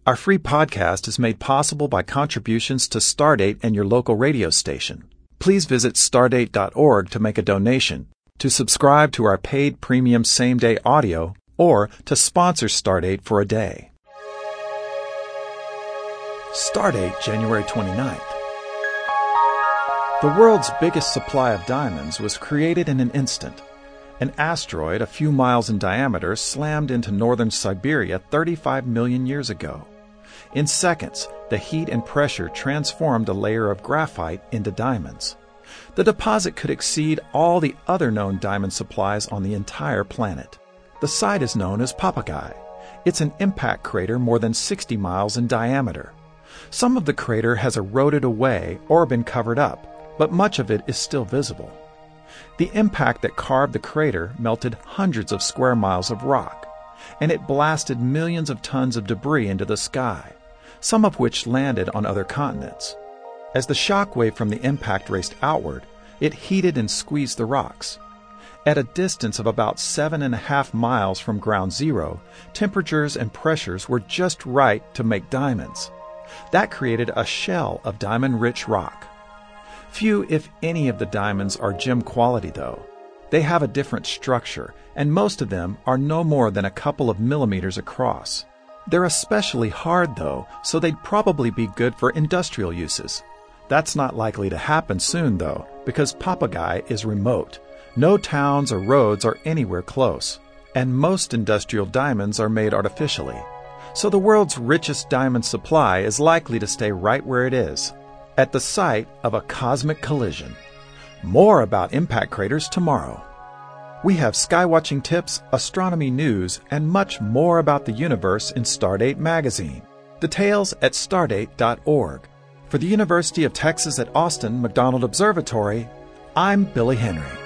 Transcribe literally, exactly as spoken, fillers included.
Our free podcast is made possible by contributions to Stardate and your local radio station. Please visit stardate dot org to make a donation, to subscribe to our paid premium same-day audio, or to sponsor Stardate for a day. Stardate, January twenty-ninth. The world's biggest supply of diamonds was created in an instant. An asteroid a few miles in diameter slammed into northern Siberia thirty-five million years ago. In seconds, the heat and pressure transformed a layer of graphite into diamonds. The deposit could exceed all the other known diamond supplies on the entire planet. The site is known as Papagai. It's an impact crater more than sixty miles in diameter. Some of the crater has eroded away or been covered up, but much of it is still visible. The impact that carved the crater melted hundreds of square miles of rock, and it blasted millions of tons of debris into the sky, some of which landed on other continents. As the shock wave from the impact raced outward, it heated and squeezed the rocks. At a distance of about seven and a half miles from ground zero, temperatures and pressures were just right to make diamonds. That created a shell of diamond-rich rock. Few, if any, of the diamonds are gem quality, though. They have a different structure, and most of them are no more than a couple of millimeters across. They're especially hard, though, so they'd probably be good for industrial uses. That's not likely to happen soon, though, because Papagai is remote. No towns or roads are anywhere close, and most industrial diamonds are made artificially. So the world's richest diamond supply is likely to stay right where it is, at the site of a cosmic collision. More about impact craters tomorrow. We have skywatching tips, astronomy news, and much more about the universe in Stardate magazine. Details at stardate dot org. For the University of Texas at Austin McDonald Observatory, I'm Billy Henry.